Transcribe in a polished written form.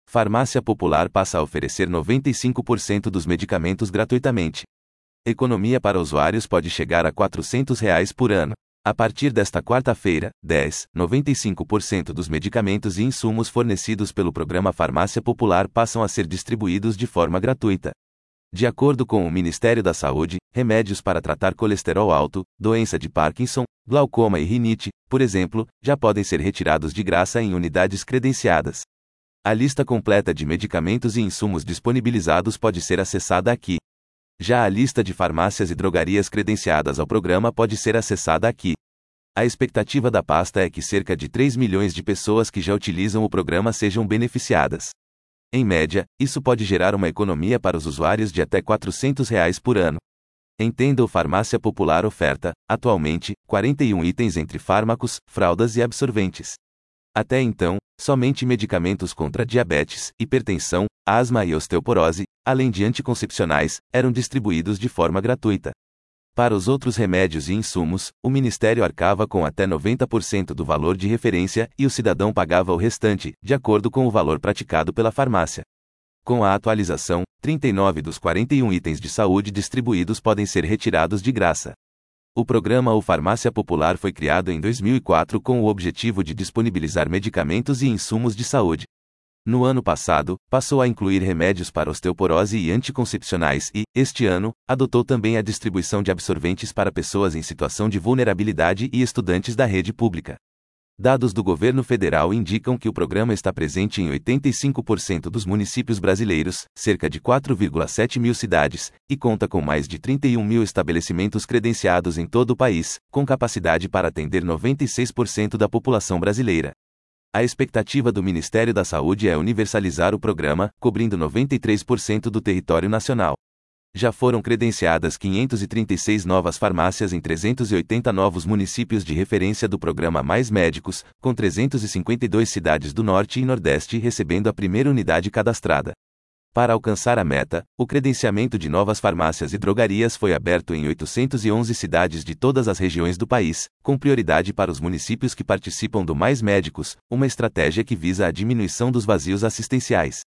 Farmácia Popular passa a oferecer 95% dos medicamentos gratuitamente. Economia para usuários pode chegar a R$ 400 por ano. A partir desta quarta-feira, 95% dos medicamentos e insumos fornecidos pelo programa Farmácia Popular passam a ser distribuídos de forma gratuita. De acordo com o Ministério da Saúde, remédios para tratar colesterol alto, doença de Parkinson, glaucoma e rinite, por exemplo, já podem ser retirados de graça em unidades credenciadas. A lista completa de medicamentos e insumos disponibilizados pode ser acessada aqui. Já a lista de farmácias e drogarias credenciadas ao programa pode ser acessada aqui. A expectativa da pasta é que cerca de 3 milhões de pessoas que já utilizam o programa sejam beneficiadas. Em média, isso pode gerar uma economia para os usuários de até R$ 400 por ano. Entenda o Farmácia Popular oferta, atualmente, 41 itens entre fármacos, fraldas e absorventes. Até então, somente medicamentos contra diabetes, hipertensão, asma e osteoporose, além de anticoncepcionais, eram distribuídos de forma gratuita. Para os outros remédios e insumos, o Ministério arcava com até 90% do valor de referência e o cidadão pagava o restante, de acordo com o valor praticado pela farmácia. Com a atualização, 39 dos 41 itens de saúde distribuídos podem ser retirados de graça. O programa O Farmácia Popular foi criado em 2004 com o objetivo de disponibilizar medicamentos e insumos de saúde. No ano passado, passou a incluir remédios para osteoporose e anticoncepcionais e, este ano, adotou também a distribuição de absorventes para pessoas em situação de vulnerabilidade e estudantes da rede pública. Dados do governo federal indicam que o programa está presente em 85% dos municípios brasileiros, cerca de 4,7 mil cidades, e conta com mais de 31 mil estabelecimentos credenciados em todo o país, com capacidade para atender 96% da população brasileira. A expectativa do Ministério da Saúde é universalizar o programa, cobrindo 93% do território nacional. Já foram credenciadas 536 novas farmácias em 380 novos municípios de referência do programa Mais Médicos, com 352 cidades do Norte e Nordeste recebendo a primeira unidade cadastrada. Para alcançar a meta, o credenciamento de novas farmácias e drogarias foi aberto em 811 cidades de todas as regiões do país, com prioridade para os municípios que participam do Mais Médicos, uma estratégia que visa a diminuição dos vazios assistenciais.